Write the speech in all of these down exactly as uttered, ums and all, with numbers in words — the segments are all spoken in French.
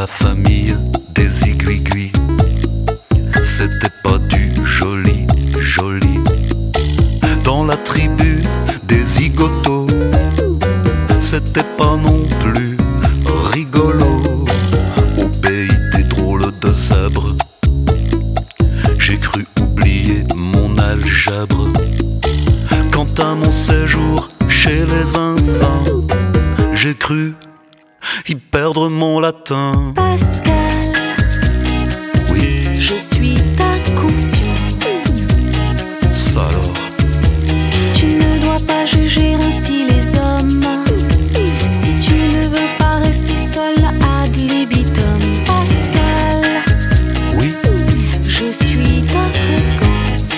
famille des aiguilles, c'était pas du joli, joli. Dans la tribu des zigotos, c'était pas non plus rigolo. Au pays des drôles de zèbres, j'ai cru oublier mon algèbre. Quant à mon séjour chez les zinzins, j'ai cru y perdre mon latin. Pascal, oui, je suis ta conscience. Ça alors, Tu ne dois pas juger ainsi les hommes. Si tu ne veux pas rester seul ad libitum. Pascal, oui, je suis ta fréquence.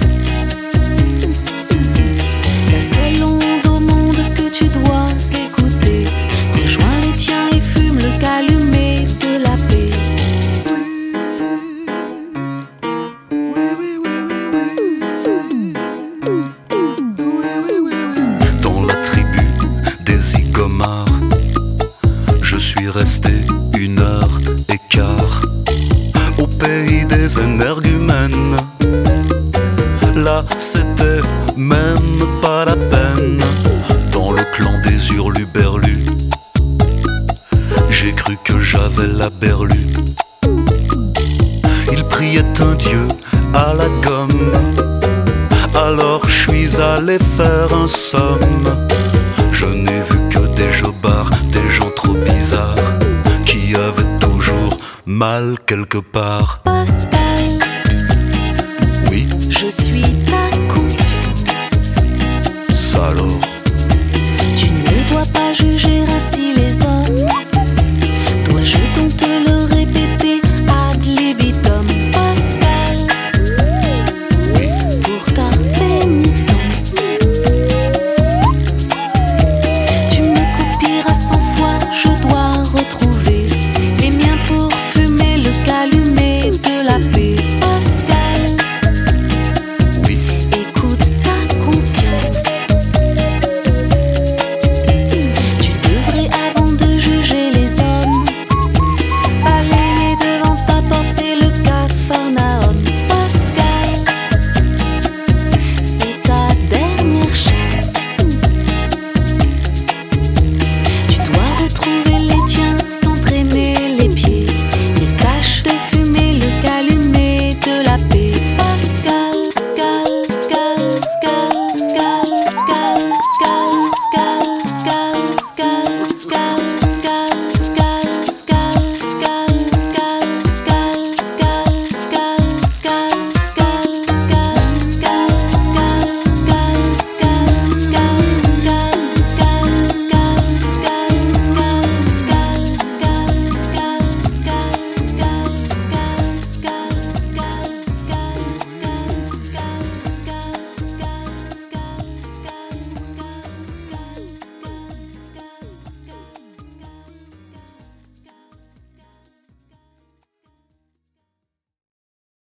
La seule onde au monde que tu dois écouter. Rejoins les tiens et fume le calumet de la paix. dans la tribu des zigomards, je suis resté une heure et quart. Au pays des énergumènes, là c'était même pas la peine. Dans le clan des hurluberlus, j'ai cru que j'avais la berlue. Ils priaient un dieu à la gomme, alors je suis allé faire un somme. Je n'ai vu que des jobards, des gens trop bizarres, qui avaient toujours mal quelque part. Pascal.